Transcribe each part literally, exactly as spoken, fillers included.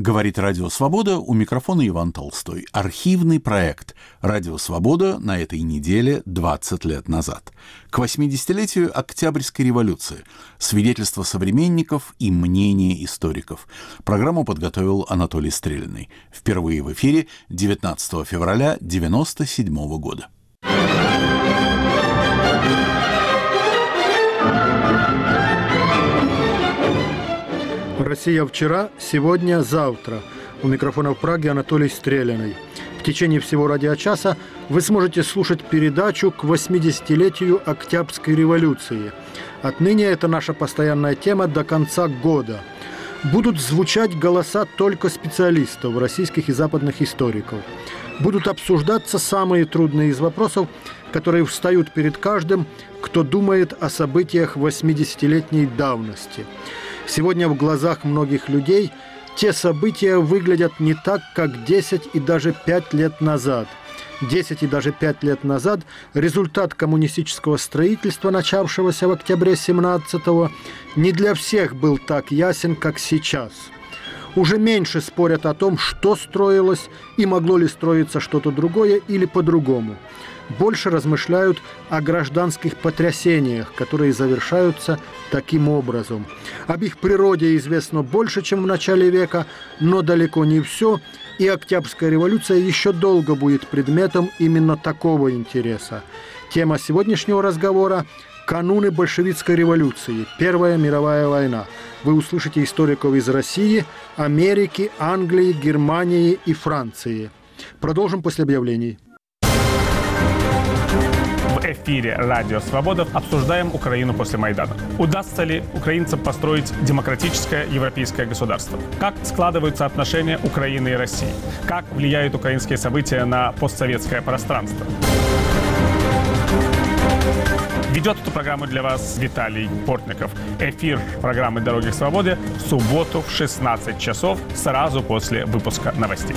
Говорит Радио Свобода, у микрофона Иван Толстой. Архивный проект «Радио Свобода» на этой неделе двадцать лет назад. К восьмидесятилетию Октябрьской революции. Свидетельства современников и мнения историков. Программу подготовил Анатолий Стрелянный. Впервые в эфире девятнадцатого февраля девяносто седьмого года. Россия вчера, сегодня, завтра. У микрофона в Праге Анатолий Стрелянный. В течение всего радиочаса вы сможете слушать передачу к восьмидесятилетию Октябрьской революции. Отныне это наша постоянная тема до конца года. Будут звучать голоса только специалистов, российских и западных историков. Будут обсуждаться самые трудные из вопросов, которые встают перед каждым, кто думает о событиях восьмидесятилетней давности. Сегодня в глазах многих людей те события выглядят не так, как десять и даже пять лет назад. десять и даже пять лет назад результат коммунистического строительства, начавшегося в октябре семнадцатого, не для всех был так ясен, как сейчас. Уже меньше спорят о том, что строилось и могло ли строиться что-то другое или по-другому. Больше размышляют о гражданских потрясениях, которые завершаются таким образом. Об их природе известно больше, чем в начале века, но далеко не все, и Октябрьская революция еще долго будет предметом именно такого интереса. Тема сегодняшнего разговора – кануны большевистской революции, Первая мировая война. Вы услышите историков из России, Америки, Англии, Германии и Франции. Продолжим после объявлений. В эфире «Радио Свобода» обсуждаем Украину после Майдана. Удастся ли украинцам построить демократическое европейское государство? Как складываются отношения Украины и России? Как влияют украинские события на постсоветское пространство? Ведет эту программу для вас Виталий Портников. Эфир программы «Дороги к свободе» в субботу в шестнадцать часов, сразу после выпуска новостей.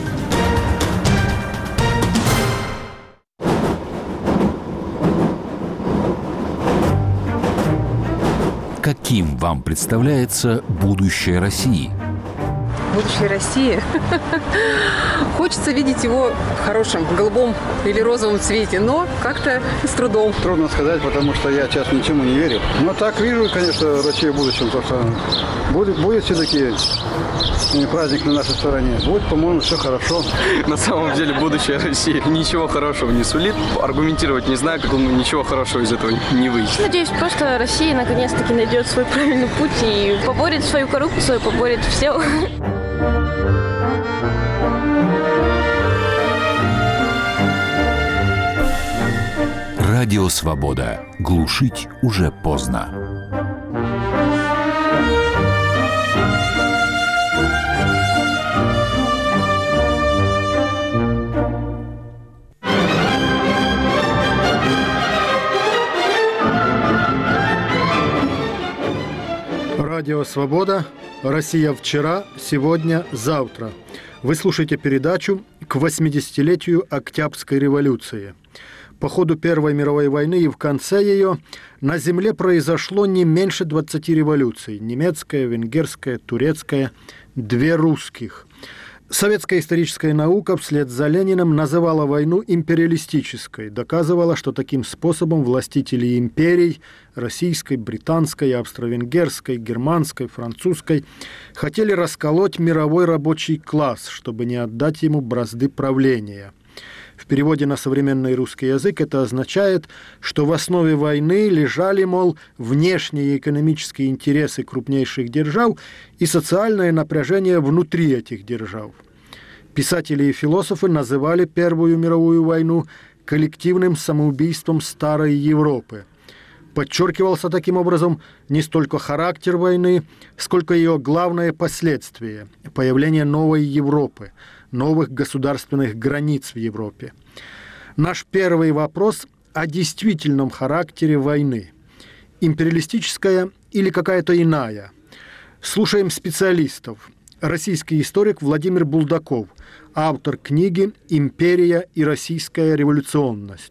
Каким вам представляется будущее России? Будущее России? Хочется видеть его в хорошем, голубом или розовом цвете, но как-то с трудом. Трудно сказать, потому что я сейчас ничему не верю. Но так вижу, конечно, Россию в будущем, потому что будет, будет все-таки праздник на нашей стороне. Будет, по-моему, все хорошо. На самом деле будущее России ничего хорошего не сулит. Аргументировать не знаю, как он ничего хорошего из этого не выйдет. Надеюсь, просто Россия наконец-таки найдет свой правильный путь и поборет свою коррупцию, поборет все. Радио Свобода. Глушить уже поздно. Радио Свобода. Россия вчера, сегодня, завтра. Вы слушаете передачу к восьмидесятилетию Октябрьской революции. По ходу Первой мировой войны и в конце ее на Земле произошло не меньше двадцати революций. Немецкая, венгерская, турецкая, две русских. Советская историческая наука вслед за Лениным называла войну империалистической, доказывала, что таким способом властители империй – российской, британской, австро-венгерской, германской, французской – хотели расколоть мировой рабочий класс, чтобы не отдать ему бразды правления. В переводе на современный русский язык это означает, что в основе войны лежали, мол, внешние экономические интересы крупнейших держав и социальное напряжение внутри этих держав. Писатели и философы называли Первую мировую войну коллективным самоубийством старой Европы. Подчеркивался таким образом не столько характер войны, сколько ее главное последствие – появление новой Европы, новых государственных границ в Европе. Наш первый вопрос о действительном характере войны. Империалистическая или какая-то иная? Слушаем специалистов. Российский историк Владимир Булдаков, автор книги «Империя и российская революционность».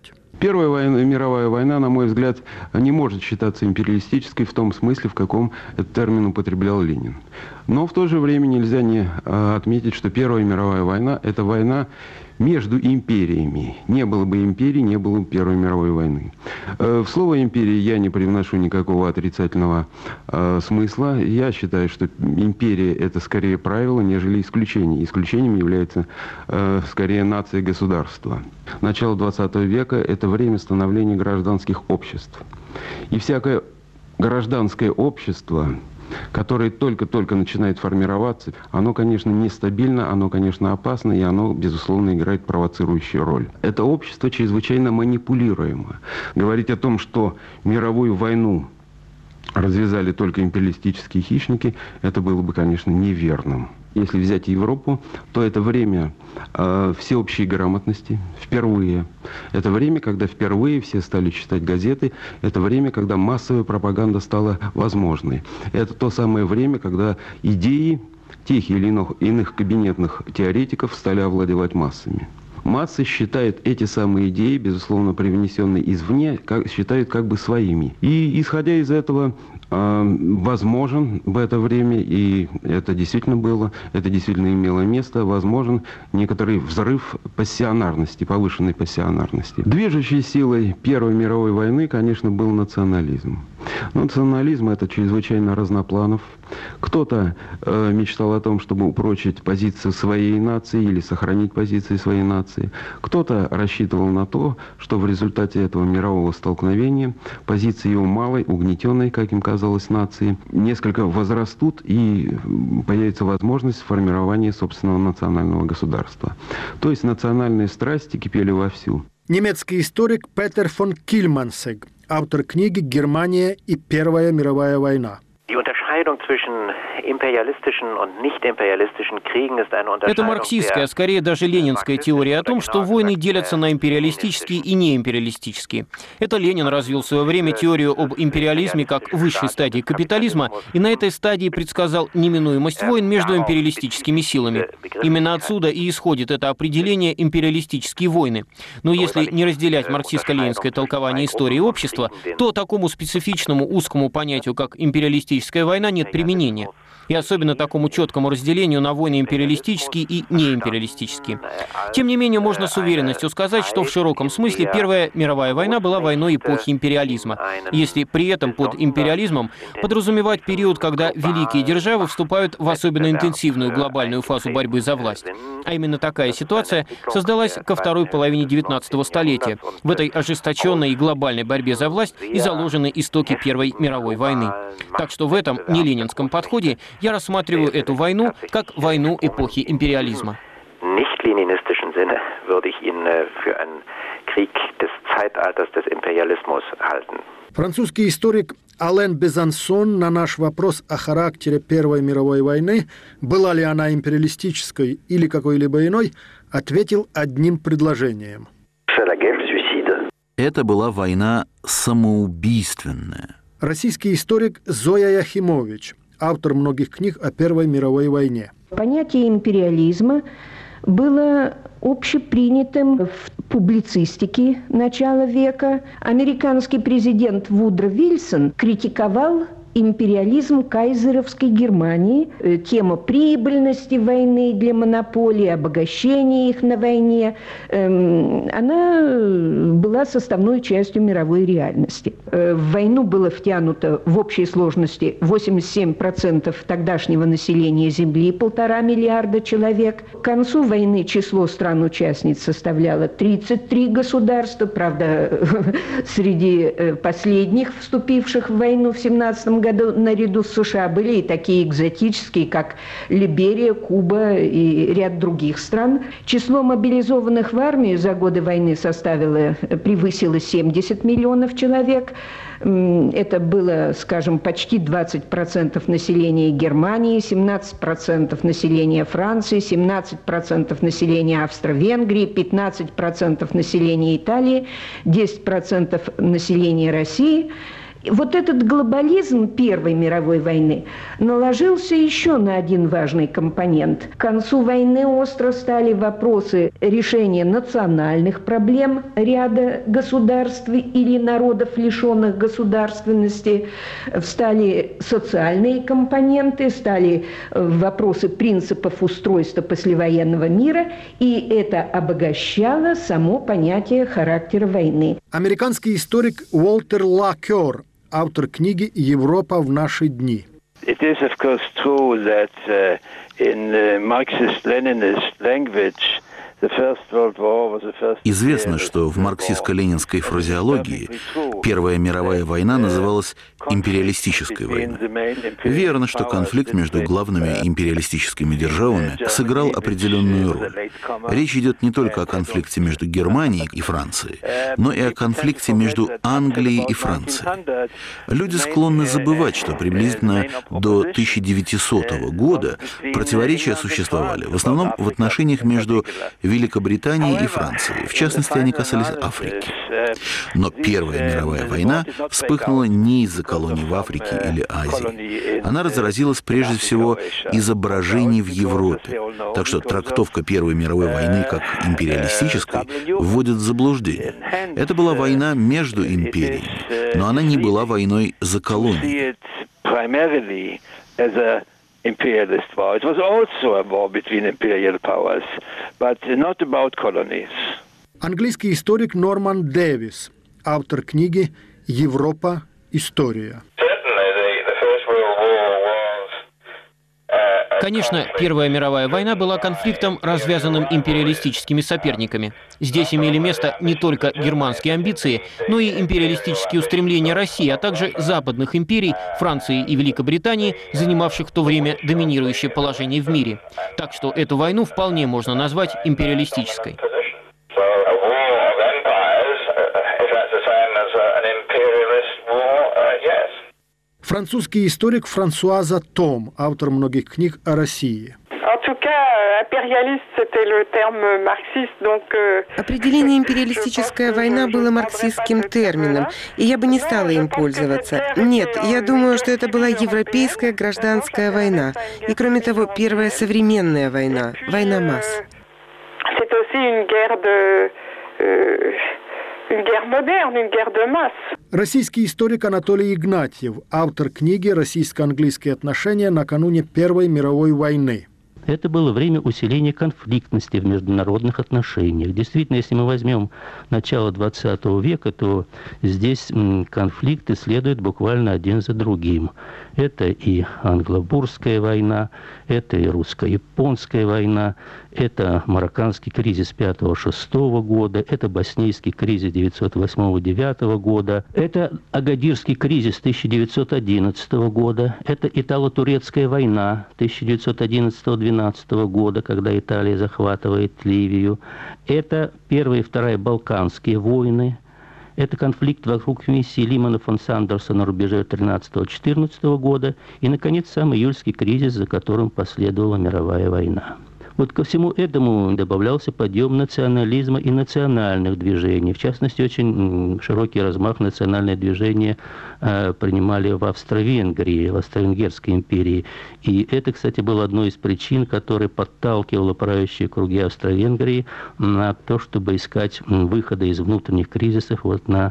Первая война, мировая война, на мой взгляд, не может считаться империалистической в том смысле, в каком этот термин употреблял Ленин. Но в то же время нельзя не отметить, что Первая мировая война – это война между империями. Не было бы империи, не было бы Первой мировой войны. В слово «империя» я не привношу никакого отрицательного э, смысла. Я считаю, что империя – это скорее правило, нежели исключение. Исключением является э, скорее нация и государство. Начало двадцатого века – это время становления гражданских обществ. И всякое гражданское общество, которое только-только начинает формироваться, оно, конечно, нестабильно, оно, конечно, опасно, и оно, безусловно, играет провоцирующую роль. Это общество чрезвычайно манипулируемо. Говорить о том, что мировую войну развязали только империалистические хищники, это было бы, конечно, неверным. Если взять Европу, то это время э, всеобщей грамотности впервые. Это время, когда впервые все стали читать газеты. Это время, когда массовая пропаганда стала возможной. Это то самое время, когда идеи тех или иных, иных кабинетных теоретиков стали овладевать массами. Массы считают эти самые идеи, безусловно, привнесенные извне, как, считают как бы своими. И, исходя из этого, э, возможен в это время, и это действительно было, это действительно имело место, возможен некоторый взрыв пассионарности, повышенной пассионарности. Движущей силой Первой мировой войны, конечно, был национализм. Национализм – это чрезвычайно разнопланов. Кто-то э, мечтал о том, чтобы упрочить позиции своей нации или сохранить позиции своей нации. Кто-то рассчитывал на то, что в результате этого мирового столкновения позиции его малой, угнетенной, как им казалось, нации несколько возрастут и появится возможность формирования собственного национального государства. То есть национальные страсти кипели вовсю. Немецкий историк Петер фон Кильмансег, автор книги «Германия и Первая мировая война». Это марксистская, скорее даже ленинская теория о том, что войны делятся на империалистические и неимпериалистические. Это Ленин развил в свое время теорию об империализме как высшей стадии капитализма, и на этой стадии предсказал неминуемость войн между империалистическими силами. Именно отсюда и исходит это определение «империалистические войны». Но если не разделять марксистско-ленинское толкование истории общества, то такому специфичному узкому понятию, как империалистическая война, нет применения. И особенно такому четкому разделению на войны империалистические и неимпериалистические. Тем не менее, можно с уверенностью сказать, что в широком смысле Первая мировая война была войной эпохи империализма. Если при этом под империализмом подразумевать период, когда великие державы вступают в особенно интенсивную глобальную фазу борьбы за власть. А именно такая ситуация создалась ко второй половине девятнадцатого столетия. В этой ожесточенной и глобальной борьбе за власть и заложены истоки Первой мировой войны. Так что в этом неленинском подходе я рассматриваю эту войну как войну эпохи империализма. Французский историк Ален Безансон на наш вопрос о характере Первой мировой войны, была ли она империалистической или какой-либо иной, ответил одним предложением. Это была война самоубийственная. Российский историк Зоя Яхимович, автор многих книг о Первой мировой войне. Понятие империализма было общепринятым в публицистике начала века. Американский президент Вудро Вильсон критиковал империализм кайзеровской Германии, тема прибыльности войны для монополии, обогащения их на войне, она была составной частью мировой реальности. В войну было втянуто в общей сложности восемьдесят семь процентов тогдашнего населения Земли, полтора миллиарда человек. К концу войны число стран-участниц составляло тридцать три государства, правда, среди последних, вступивших в войну в семнадцатом году, наряду с США были и такие экзотические, как Либерия, Куба и ряд других стран. Число мобилизованных в армию за годы войны составило, превысило семьдесят миллионов человек. Это было, скажем, почти двадцать процентов населения Германии, семнадцать процентов населения Франции, семнадцать процентов населения Австро-Венгрии, пятнадцать процентов населения Италии, десять процентов населения России. Вот этот глобализм Первой мировой войны наложился еще на один важный компонент. К концу войны остро стали вопросы решения национальных проблем ряда государств или народов, лишенных государственности. Встали социальные компоненты, стали вопросы принципов устройства послевоенного мира, и это обогащало само понятие характера войны. Американский историк Уолтер Лакер, автор книги «Европа в наши дни». It is, of course, true that uh, in the Marxist-Leninist language Известно, что в марксистско-ленинской фразеологии Первая мировая война называлась империалистической войной. Верно, что конфликт между главными империалистическими державами сыграл определенную роль. Речь идет не только о конфликте между Германией и Францией, но и о конфликте между Англией и Францией. Люди склонны забывать, что приблизительно до тысяча девятисотого года противоречия существовали в основном в отношениях между Великобритании и Франции. В частности, они касались Африки. Но Первая мировая война вспыхнула не из-за колоний в Африке или Азии. Она разразилась прежде всего из-за брожений в Европе. Так что трактовка Первой мировой войны как империалистической вводит в заблуждение. Это была война между империями, но она не была войной за колонии. Imperialist war. It was also a war between imperial powers, but not about colonies. Английский историк Норман Дэвис, автор книги «Европа. История». Конечно, Первая мировая война была конфликтом, развязанным империалистическими соперниками. Здесь имели место не только германские амбиции, но и империалистические устремления России, а также западных империй, Франции и Великобритании, занимавших в то время доминирующее положение в мире. Так что эту войну вполне можно назвать империалистической. Французский историк Франсуаза Том, автор многих книг о России. Определение «империалистическая война» было марксистским термином, и я бы не стала им пользоваться. Нет, я думаю, что это была европейская гражданская война, и, кроме того, первая современная война, война масс. Российский историк Анатолий Игнатьев, автор книги «Российско-английские отношения накануне Первой мировой войны». Это было время усиления конфликтности в международных отношениях. Действительно, если мы возьмем начало двадцатого века, то здесь конфликты следуют буквально один за другим. Это и англо-бурская война, это и русско-японская война, это марокканский кризис пятого-шестого года, это боснийский кризис девятьсот восьмого — девятого года, это агадирский кризис тысяча девятьсот одиннадцатого года, это итало-турецкая война тысяча девятьсот одиннадцатого — двенадцатого года, когда Италия захватывает Ливию, это Первая и Вторая Балканские войны, это конфликт вокруг миссии Лимана фон Сандерса на рубеже тринадцатого — четырнадцатого года и, наконец, сам июльский кризис, за которым последовала мировая война. Вот ко всему этому добавлялся подъем национализма и национальных движений. В частности, очень широкий размах национальные движения э, принимали в Австро-Венгрии, в Австро-Венгерской империи. И это, кстати, было одной из причин, которая подталкивала правящие круги Австро-Венгрии на то, чтобы искать выхода из внутренних кризисов вот, на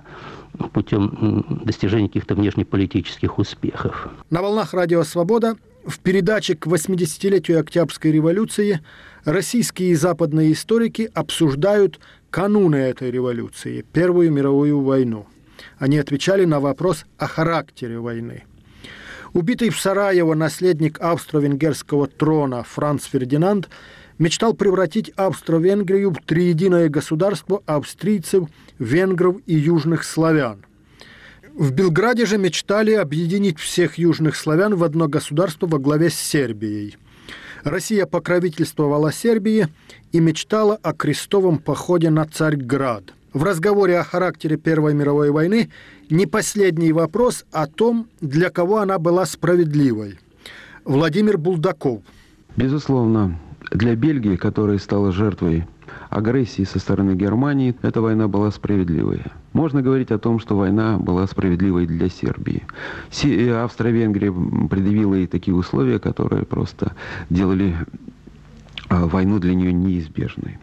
путем достижения каких-то внешнеполитических успехов. На волнах Радио Свобода в передаче к восьмидесятилетию Октябрьской революции российские и западные историки обсуждают кануны этой революции, Первую мировую войну. Они отвечали на вопрос о характере войны. Убитый в Сараево наследник австро-венгерского трона Франц Фердинанд мечтал превратить Австро-Венгрию в триединое государство австрийцев, венгров и южных славян. В Белграде же мечтали объединить всех южных славян в одно государство во главе с Сербией. Россия покровительствовала Сербии и мечтала о крестовом походе на Царьград. В разговоре о характере Первой мировой войны не последний вопрос о том, для кого она была справедливой. Владимир Булдаков. Безусловно, для Бельгии, которая стала жертвой агрессии со стороны Германии, эта война была справедливой. Можно говорить о том, что война была справедливой для Сербии. Австро-Венгрия предъявила ей такие условия, которые просто делали войну для нее неизбежной.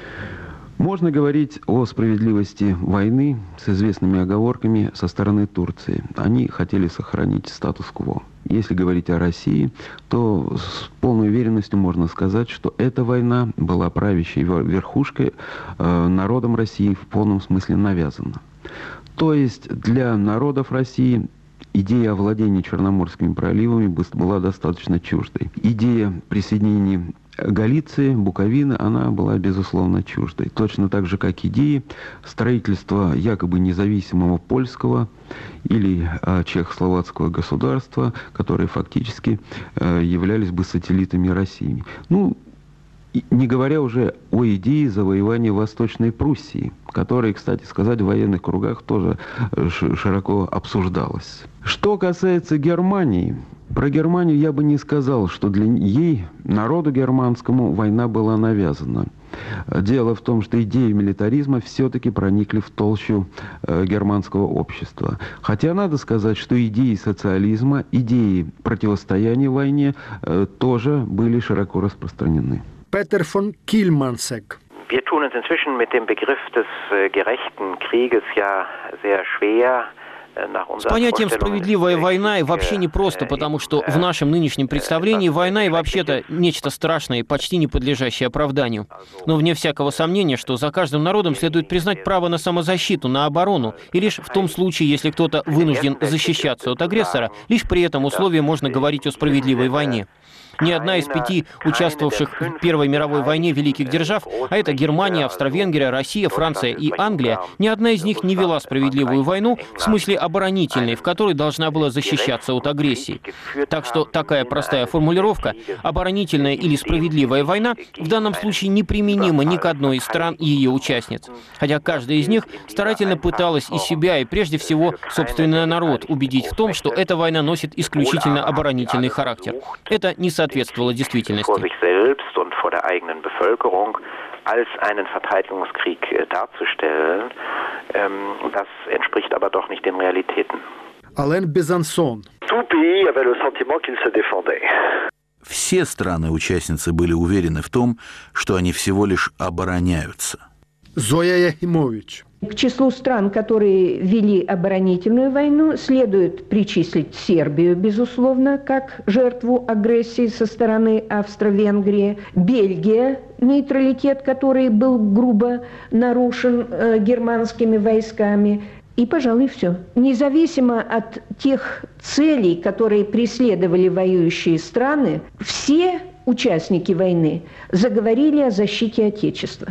Можно говорить о справедливости войны с известными оговорками со стороны Турции. Они хотели сохранить статус-кво. Если говорить о России, то с полной уверенностью можно сказать, что эта война была правящей верхушкой э, народом России в полном смысле навязана. То есть для народов России идея овладения Черноморскими проливами была достаточно чуждой. Идея присоединения Галиции, Буковины, она была, безусловно, чуждой. Точно так же, как идеи строительства якобы независимого польского или а, чехословацкого государства, которые фактически а, являлись бы сателлитами России. Ну, не говоря уже о идее завоевания Восточной Пруссии, которая, кстати сказать, в военных кругах тоже широко обсуждалась. Что касается Германии, про Германию я бы не сказал, что для ей, народу германскому, война была навязана. Дело в том, что идеи милитаризма все-таки проникли в толщу э, германского общества. Хотя надо сказать, что идеи социализма, идеи противостояния войне э, тоже были широко распространены. Петер фон Кильмансек. Wir tun uns inzwischen mit dem Begriff des äh, gerechten Krieges ja sehr schwer. С понятием «справедливая война» и вообще непросто, потому что в нашем нынешнем представлении война и вообще-то нечто страшное и почти не подлежащее оправданию. Но вне всякого сомнения, что за каждым народом следует признать право на самозащиту, на оборону, и лишь в том случае, если кто-то вынужден защищаться от агрессора, лишь при этом условии можно говорить о справедливой войне. Ни одна из пяти участвовавших в Первой мировой войне великих держав, а это Германия, Австро-Венгрия, Россия, Франция и Англия, ни одна из них не вела справедливую войну в смысле оборонительной, в которой должна была защищаться от агрессии. Так что такая простая формулировка «оборонительная или справедливая война» в данном случае неприменима ни к одной из стран и ее участниц. Хотя каждая из них старательно пыталась и себя, и прежде всего собственный народ убедить в том, что эта война носит исключительно оборонительный характер. Это не соответствовало действительности. Als einen Verteidigungskrieg darzustellen, das entspricht aber doch nicht den Realitäten. Alain Безансон. Tout pays avait le sentiment qu'il se défendait. Все страны-участницы были уверены в том, что они всего лишь обороняются. Зоя Яхимович. К числу стран, которые вели оборонительную войну, следует причислить Сербию, безусловно, как жертву агрессии со стороны Австро-Венгрии, Бельгия, нейтралитет, который был грубо нарушен э, германскими войсками, и, пожалуй, все. Независимо от тех целей, которые преследовали воюющие страны, все участники войны заговорили о защите Отечества.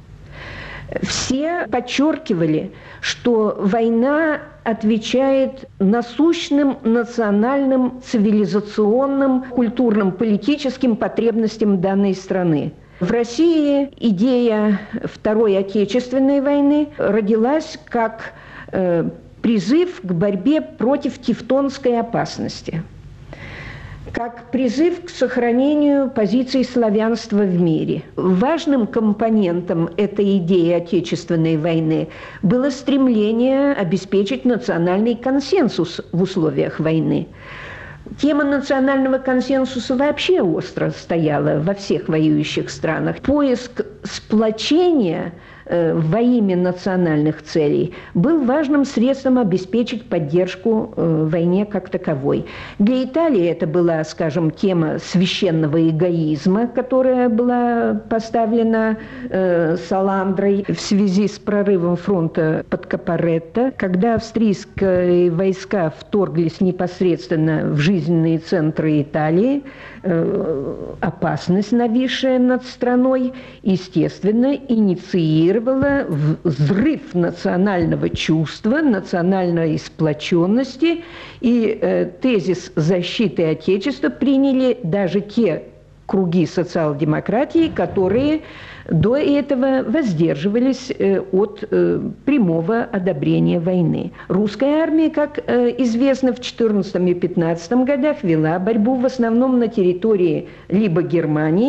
Все подчеркивали, что война отвечает насущным национальным, цивилизационным, культурным, политическим потребностям данной страны. В России идея Второй Отечественной войны родилась как э, призыв к борьбе против тевтонской опасности, как призыв к сохранению позиций славянства в мире. Важным компонентом этой идеи Отечественной войны было стремление обеспечить национальный консенсус в условиях войны. Тема национального консенсуса вообще остро стояла во всех воюющих странах. Поиск сплочения во имя национальных целей был важным средством обеспечить поддержку войне как таковой. Для Италии это была, скажем, тема священного эгоизма, которая была поставлена Саландрой в связи с прорывом фронта под Капаретто, когда австрийские войска вторглись непосредственно в жизненные центры Италии. Опасность, нависшая над страной, естественно, инициировала взрыв национального чувства, национальной сплоченности, и э, тезис защиты Отечества приняли даже те круги социал-демократии, которые до этого воздерживались от прямого одобрения войны. Русская армия, как известно, в четырнадцатом и пятнадцатом годах вела борьбу в основном на территории либо Германии,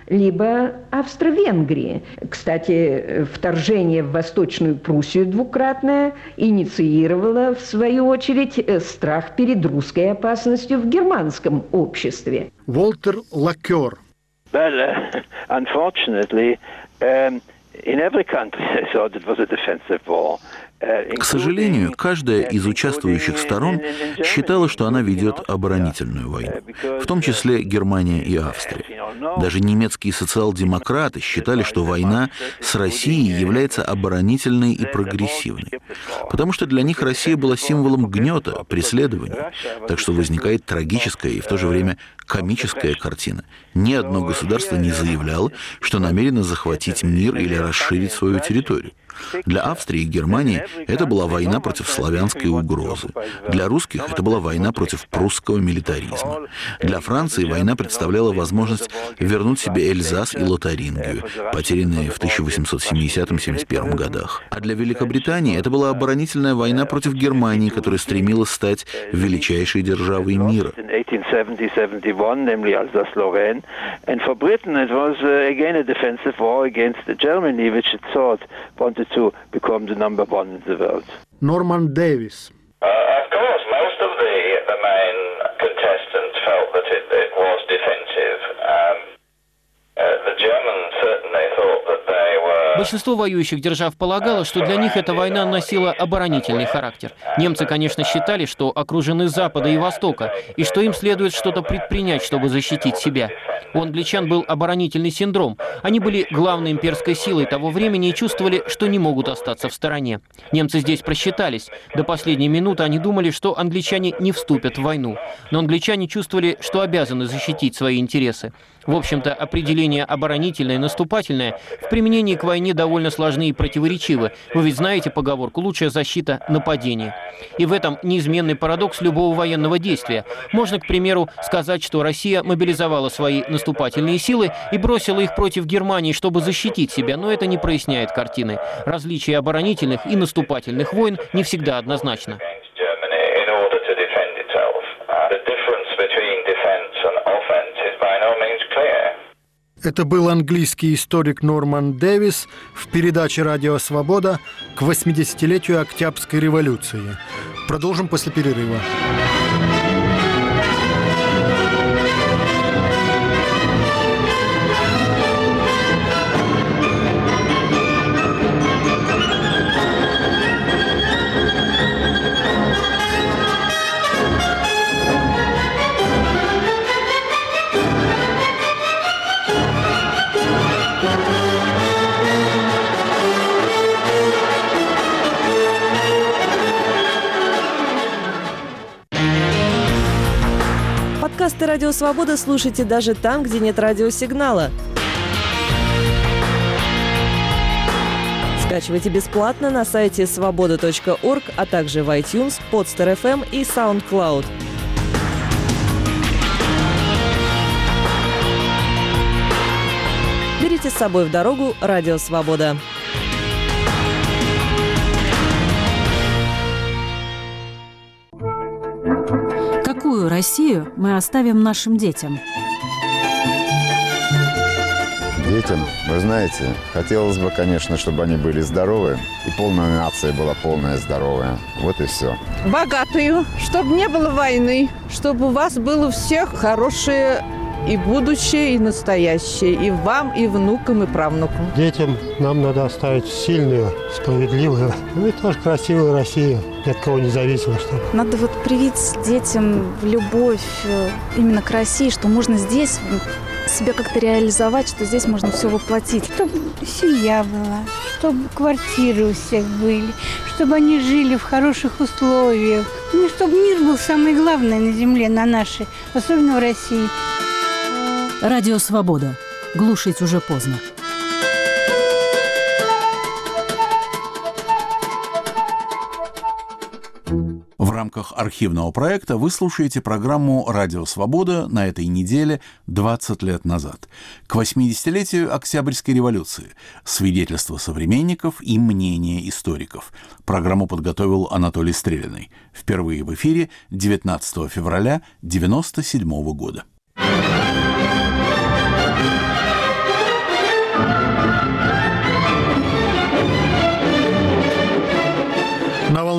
либо Австро-Венгрии. Кстати, вторжение в Восточную Пруссию двукратное инициировало, в свою очередь, страх перед русской опасностью в германском обществе. Волтер Лакер. Well, uh, unfortunately, um, in every country I thought it was a defensive war. К сожалению, каждая из участвующих сторон считала, что она ведет оборонительную войну, в том числе Германия и Австрия. Даже немецкие социал-демократы считали, что война с Россией является оборонительной и прогрессивной, потому что для них Россия была символом гнета, преследования. Так что возникает трагическая и в то же время комическая картина. Ни одно государство не заявляло, что намерено захватить мир или расширить свою территорию. Для Австрии и Германии это была война против славянской угрозы. Для русских это была война против прусского милитаризма. Для Франции война представляла возможность вернуть себе Эльзас и Лотарингию, потерянные в тысяча восемьсот семидесятом — семьдесят первом годах. А для Великобритании это была оборонительная война против Германии, которая стремилась стать величайшей державой мира. To become the number one in the world. Norman Davis. Uh, of course, most of the, the main contestants felt that it, it was defensive. Um, uh, the Germans certainly thought that they were... Большинство воюющих держав полагало, что для них эта война носила оборонительный характер. Немцы, конечно, считали, что окружены с запада и востока, и что им следует что-то предпринять, чтобы защитить себя. У англичан был оборонительный синдром. Они были главной имперской силой того времени и чувствовали, что не могут остаться в стороне. Немцы здесь просчитались. До последней минуты они думали, что англичане не вступят в войну. Но англичане чувствовали, что обязаны защитить свои интересы. В общем-то, определение оборонительное и наступательное в применении к войне довольно сложны и противоречивы. Вы ведь знаете поговорку «лучшая защита – нападение». И в этом неизменный парадокс любого военного действия. Можно, к примеру, сказать, что Россия мобилизовала свои наступательные силы и бросила их против Германии, чтобы защитить себя, но это не проясняет картины. Различие оборонительных и наступательных войн не всегда однозначно. Это был английский историк Норман Дэвис в передаче «Радио Свобода» к восьмидесятилетию Октябрьской революции. Продолжим после перерыва. Подкасты «Радио Свобода» слушайте даже там, где нет радиосигнала. Скачивайте бесплатно на сайте свобода точка орг, а также в iTunes, Podster эф эм и SoundCloud. Берите с собой в дорогу «Радио Свобода». Какую Россию мы оставим нашим детям? Детям, вы знаете, хотелось бы, конечно, чтобы они были здоровы, и полная нация была полная здоровая. Вот и все. Богатую, чтобы не было войны, чтобы у вас было у всех хорошее и будущее, и настоящее, и вам, и внукам, и правнукам. Детям нам надо оставить сильную, справедливую, ну и тоже красивую Россию, ни от кого не зависимо. Что... Надо вот привить детям любовь именно к России, что можно здесь себя как-то реализовать, что здесь можно все воплотить. Чтобы семья была, чтобы квартиры у всех были, чтобы они жили в хороших условиях. Ну, чтобы мир был самое главное на земле, на нашей, особенно в России. Радио Свобода. Глушить уже поздно. В рамках архивного проекта вы слушаете программу «Радио Свобода» на этой неделе двадцать лет назад, к восьмидесятилетию Октябрьской революции, свидетельства современников и мнения историков. Программу подготовил Анатолий Стрелянный. Впервые в эфире девятнадцатого февраля девяносто седьмого года.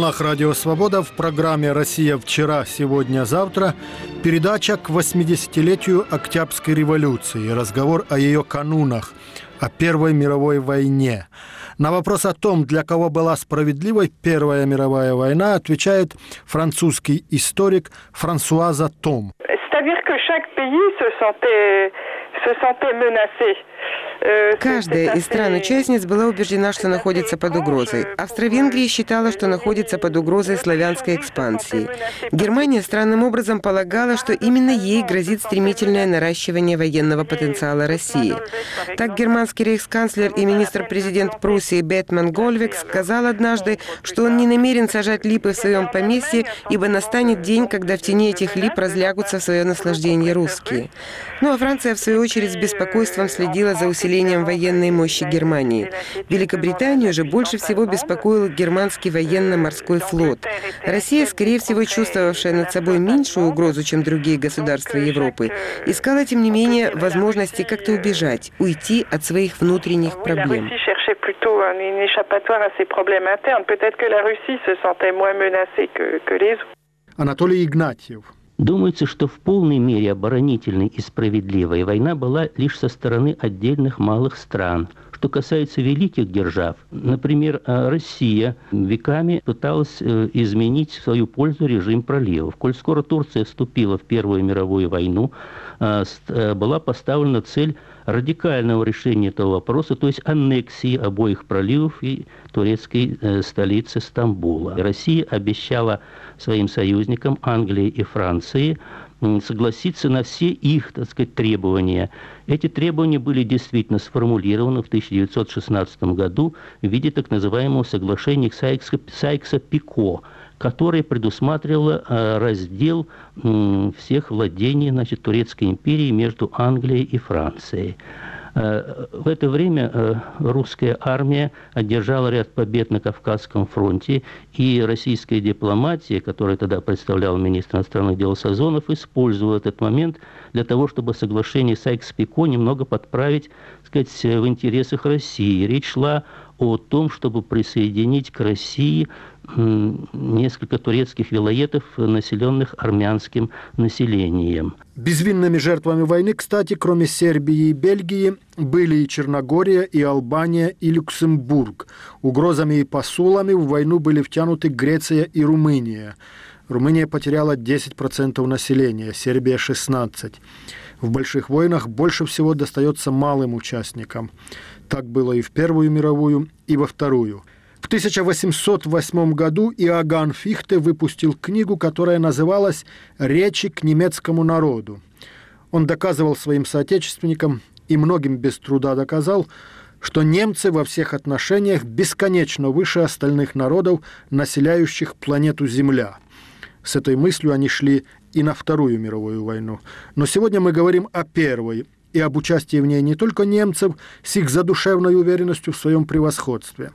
волнах Радио Свобода в программе «Россия вчера, сегодня, завтра» передача к восьмидесятилетию Октябрьской революции, разговор о ее канунах, о Первой мировой войне. На вопрос о том, для кого была справедливой Первая мировая война, отвечает французский историк Франсуаза Том. C'est-à-dire que chaque pays se sentait, se sentait menacé. Каждая из стран-участниц была убеждена, что находится под угрозой. Австро-Венгрия считала, что находится под угрозой славянской экспансии. Германия странным образом полагала, что именно ей грозит стремительное наращивание военного потенциала России. Так германский рейхсканцлер и министр-президент Пруссии Бетман Гольвек сказал однажды, что он не намерен сажать липы в своем поместье, ибо настанет день, когда в тени этих лип разлягутся в свое наслаждение русские. Ну а Франция, в свою очередь, с беспокойством следила за усилением военной мощи Германии. Великобританию же больше всего беспокоил германский военно-морской флот. Россия, скорее всего, чувствовавшая над собой меньшую угрозу, чем другие государства Европы, искала, тем не менее, возможности как-то убежать, уйти от своих внутренних проблем. Анатолий Игнатьев. Думается, что в полной мере оборонительной и справедливой война была лишь со стороны отдельных малых стран. Что касается великих держав, например, Россия веками пыталась изменить в свою пользу режим проливов. Коль скоро Турция вступила в Первую мировую войну, была поставлена цель радикального решения этого вопроса, то есть аннексии обоих проливов и турецкой столицы Стамбула. Россия обещала своим союзникам, Англии и Франции, согласиться на все их, так сказать, требования. Эти требования были действительно сформулированы в тысяча девятьсот шестнадцатом году в виде так называемого соглашения Сайкса-Пико, которое предусматривало раздел всех владений, значит, Турецкой империи между Англией и Францией. В это время русская армия одержала ряд побед на Кавказском фронте, и российская дипломатия, которая тогда представлял министр иностранных дел Сазонов, использовала этот момент для того, чтобы соглашение Сайкс-Пико немного подправить, так сказать, в интересах России. Речь шла о том, чтобы присоединить к России несколько турецких вилаетов, населенных армянским населением. Безвинными жертвами войны, кстати, кроме Сербии и Бельгии, были и Черногория, и Албания, и Люксембург. Угрозами и посулами в войну были втянуты Греция и Румыния. Румыния потеряла десять процентов населения, Сербия – шестнадцать процентов. В больших войнах больше всего достается малым участникам. Так было и в Первую мировую, и во Вторую. В тысяча восемьсот восьмом году Иоганн Фихте выпустил книгу, которая называлась «Речи к немецкому народу». Он доказывал своим соотечественникам, и многим без труда доказал, что немцы во всех отношениях бесконечно выше остальных народов, населяющих планету Земля. С этой мыслью они шли и на Вторую мировую войну. Но сегодня мы говорим о Первой и об участии в ней не только немцев с их задушевной уверенностью в своем превосходстве.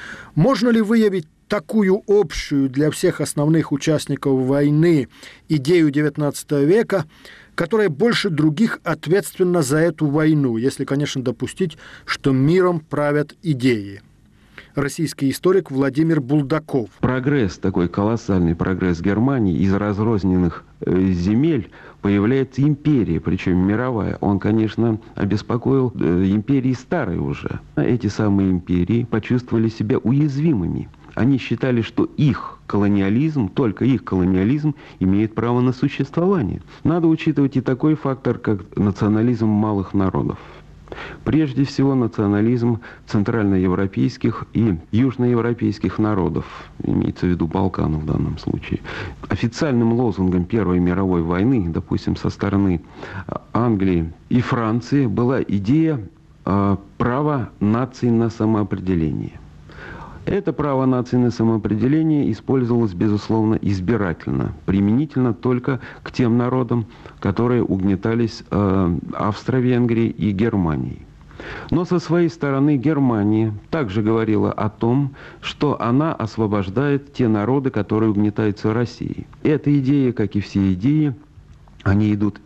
Можно ли выявить такую общую для всех основных участников войны идею девятнадцатого века, которая больше других ответственна за эту войну, если, конечно, допустить, что миром правят идеи? Российский историк Владимир Булдаков. Прогресс, такой колоссальный прогресс Германии, из разрозненных э, земель появляется империя, причем мировая. Он, конечно, обеспокоил э, империи старые уже. Эти самые империи почувствовали себя уязвимыми. Они считали, что их колониализм, только их колониализм имеет право на существование. Надо учитывать и такой фактор, как национализм малых народов. Прежде всего, национализм центральноевропейских и южноевропейских народов, имеется в виду Балканов в данном случае. Официальным лозунгом Первой мировой войны, допустим, со стороны Англии и Франции, была идея э, права наций на самоопределение. Это право нации на самоопределение использовалось, безусловно, избирательно, применительно только к тем народам, которые угнетались э, Австро-Венгрией и Германией. Но со своей стороны Германия также говорила о том, что она освобождает те народы, которые угнетаются Россией. Эта идея, как и все идеи, они идут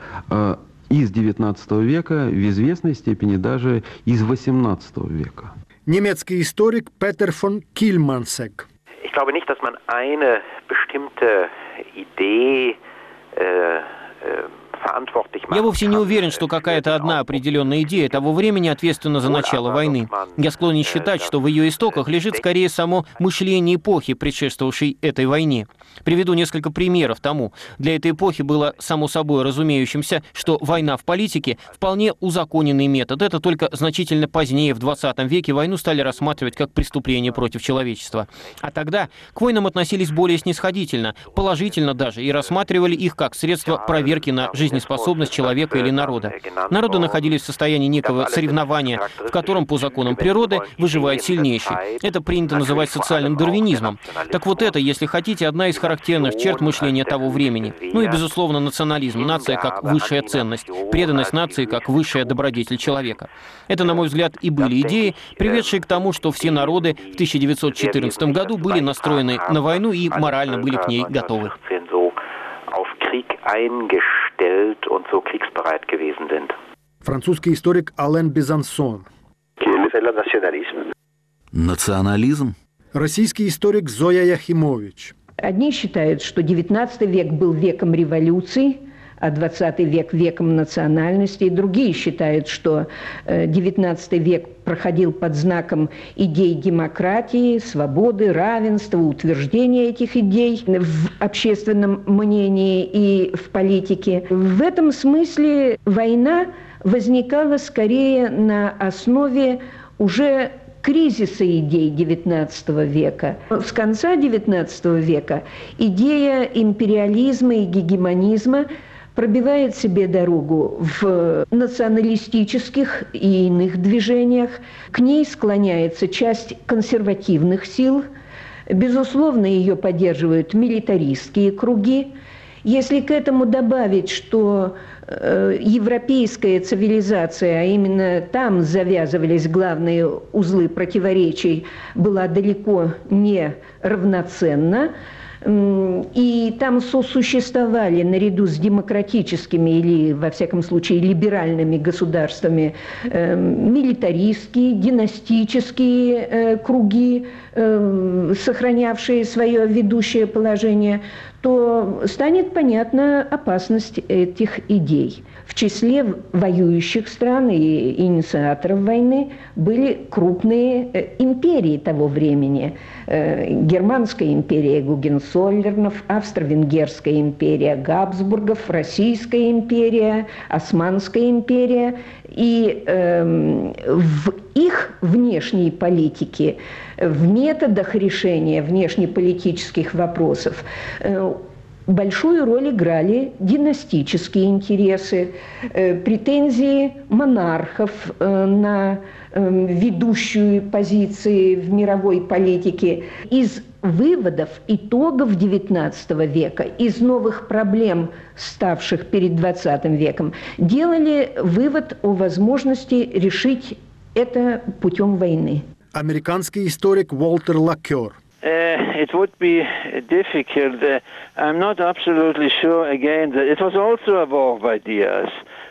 э, из девятнадцатого века, в известной степени даже из восемнадцатого века. Немецкий историк Петер фон Кильмансек. Ich glaube nicht, dass man eine bestimmte Idee äh, äh, Я вовсе не уверен, что какая-то одна определенная идея того времени ответственна за начало войны. Я склонен считать, что в ее истоках лежит скорее само мышление эпохи, предшествовавшей этой войне. Приведу несколько примеров тому. Для этой эпохи было само собой разумеющимся, что война в политике – вполне узаконенный метод. Это только значительно позднее, в двадцатом веке, войну стали рассматривать как преступление против человечества. А тогда к войнам относились более снисходительно, положительно даже, и рассматривали их как средство проверки на жизнеспособность человека или народа. Народы находились в состоянии некого соревнования, в котором по законам природы выживает сильнейший. Это принято называть социальным дарвинизмом. Так вот это, если хотите, одна из характерных черт мышления того времени. Ну и, безусловно, национализм, нация как высшая ценность, преданность нации как высшая добродетель человека. Это, на мой взгляд, и были идеи, приведшие к тому, что все народы в тысяча девятьсот четырнадцатом году были настроены на войну и морально были к ней готовы. Французский историк Ален Безансон. Национализм? Российский историк Зоя Яхимович. Одни считают, что девятнадцатый век был веком революций, а двадцатый век – веком национальности. И другие считают, что девятнадцатый век проходил под знаком идей демократии, свободы, равенства, утверждения этих идей в общественном мнении и в политике. В этом смысле война возникала скорее на основе уже кризиса идей девятнадцатого века. С конца девятнадцатого века идея империализма и гегемонизма пробивает себе дорогу в националистических и иных движениях. К ней склоняется часть консервативных сил. Безусловно, ее поддерживают милитаристские круги. Если к этому добавить, что э, европейская цивилизация, а именно там завязывались главные узлы противоречий, была далеко не равноценна, и там сосуществовали наряду с демократическими или, во всяком случае, либеральными государствами э, милитаристские, династические э, круги, э, сохранявшие свое ведущее положение, то станет понятна опасность этих идей. В числе воюющих стран и инициаторов войны были крупные империи того времени. Германская империя Гогенцоллернов, Австро-Венгерская империя Габсбургов, Российская империя, Османская империя. И э, в их внешней политике, в методах решения внешнеполитических вопросов э, большую роль играли династические интересы, э, претензии монархов э, на э, ведущую позиции в мировой политике. Из выводов, итогов девятнадцатого века, из новых проблем, ставших перед двадцатым веком, делали вывод о возможности решить это путем войны. Американский историк Уолтер Лакер. Uh, it would be difficult. Uh, I'm not absolutely sure again that it was also a war of ideas.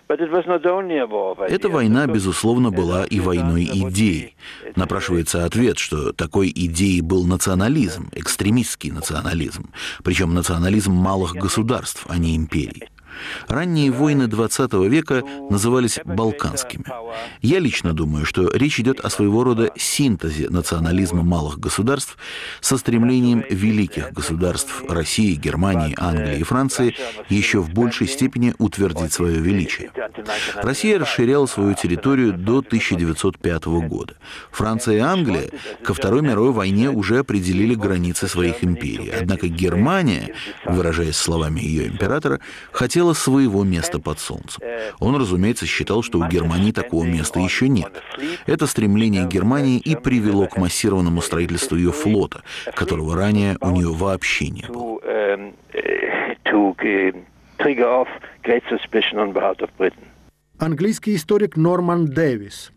Эта война, безусловно, была и войной идей. Напрашивается ответ, что такой идеей был национализм, экстремистский национализм, причем национализм малых государств, а не империй. Ранние войны двадцатого века назывались балканскими. Я лично думаю, что речь идет о своего рода синтезе национализма малых государств со стремлением великих государств России, Германии, Англии и Франции еще в большей степени утвердить свое величие. Россия расширяла свою территорию до тысяча девятьсот пятого года. Франция и Англия ко Второй мировой войне уже определили границы своих империй. Однако Германия, выражаясь словами ее императора, хотела своего места под солнцем. Он, разумеется, считал, что у Германии такого места еще нет. Это стремление Германии и привело к массированному строительству ее флота, которого ранее у нее вообще не было. Английский историк Норман Дэвис.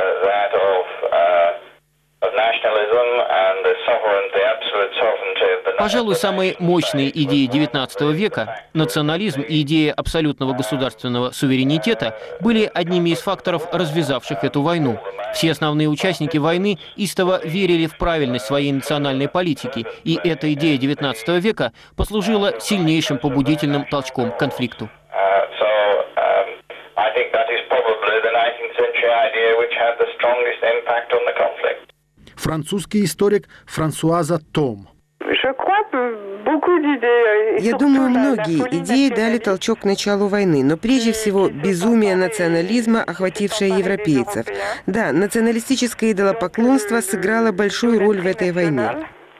Of nationalism and the sovereignty, the absolute sovereignty of the Пожалуй, самые мощные идеи девятнадцатого века, национализм и идея абсолютного государственного суверенитета, были одними из факторов, развязавших эту войну. Все основные участники войны истово верили в правильность своей национальной политики, и эта идея девятнадцатого века послужила сильнейшим побудительным толчком к конфликту. Французский историк Франсуаза Том. Я думаю, многие идеи дали толчок к началу войны, но прежде всего безумие национализма, охватившее европейцев. Да, националистическое идолопоклонство сыграло большую роль в этой войне.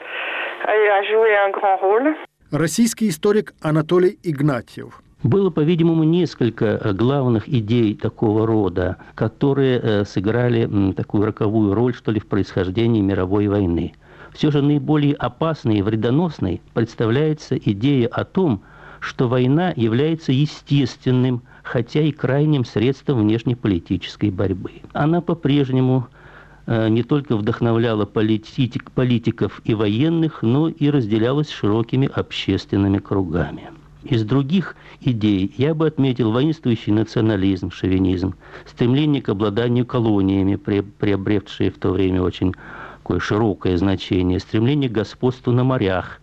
Российский историк Анатолий Игнатьев. Было, по-видимому, несколько главных идей такого рода, которые сыграли такую роковую роль, что ли, в происхождении мировой войны. Все же наиболее опасной и вредоносной представляется идея о том, что война является естественным, хотя и крайним средством внешнеполитической борьбы. Она по-прежнему не только вдохновляла политик, политиков и военных, но и разделялась широкими общественными кругами. Из других идей я бы отметил воинствующий национализм, шовинизм, стремление к обладанию колониями, приобретшие в то время очень такое широкое значение, стремление к господству на морях,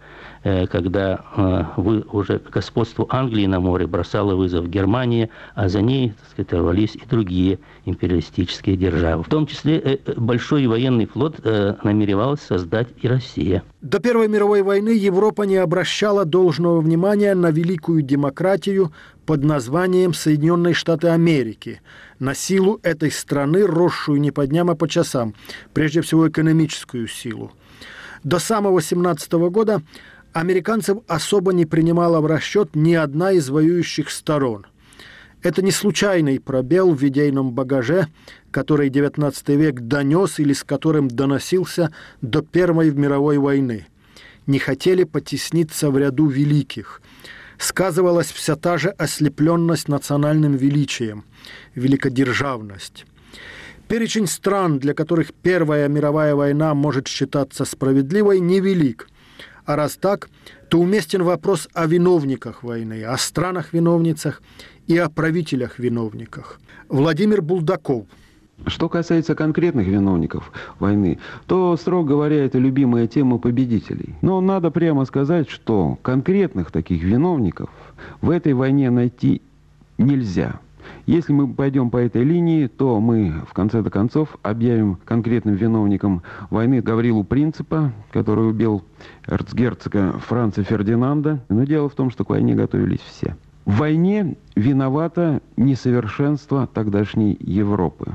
когда вы уже господству Англии на море бросала вызов Германия, а за ней, так сказать, рвались и другие империалистические державы. В том числе большой военный флот намеревалась создать и Россия. До Первой мировой войны Европа не обращала должного внимания на великую демократию под названием Соединенные Штаты Америки, на силу этой страны, росшую не по дням, а по часам, прежде всего экономическую силу. До самого семнадцатого года американцев особо не принимала в расчет ни одна из воюющих сторон. Это не случайный пробел в идейном багаже, который девятнадцатый век донес или с которым доносился до Первой мировой войны. Не хотели потесниться в ряду великих. Сказывалась вся та же ослепленность национальным величием, великодержавность. Перечень стран, для которых Первая мировая война может считаться справедливой, невелик. А раз так, то уместен вопрос о виновниках войны, о странах-виновницах и о правителях-виновниках. Владимир Булдаков. Что касается конкретных виновников войны, то, строго говоря, это любимая тема победителей. Но надо прямо сказать, что конкретных таких виновников в этой войне найти нельзя. Если мы пойдем по этой линии, то мы, в конце-то концов, объявим конкретным виновником войны Гаврилу Принципа, который убил эрцгерцога Франца Фердинанда. Но дело в том, что к войне готовились все. В войне виновато несовершенство тогдашней Европы.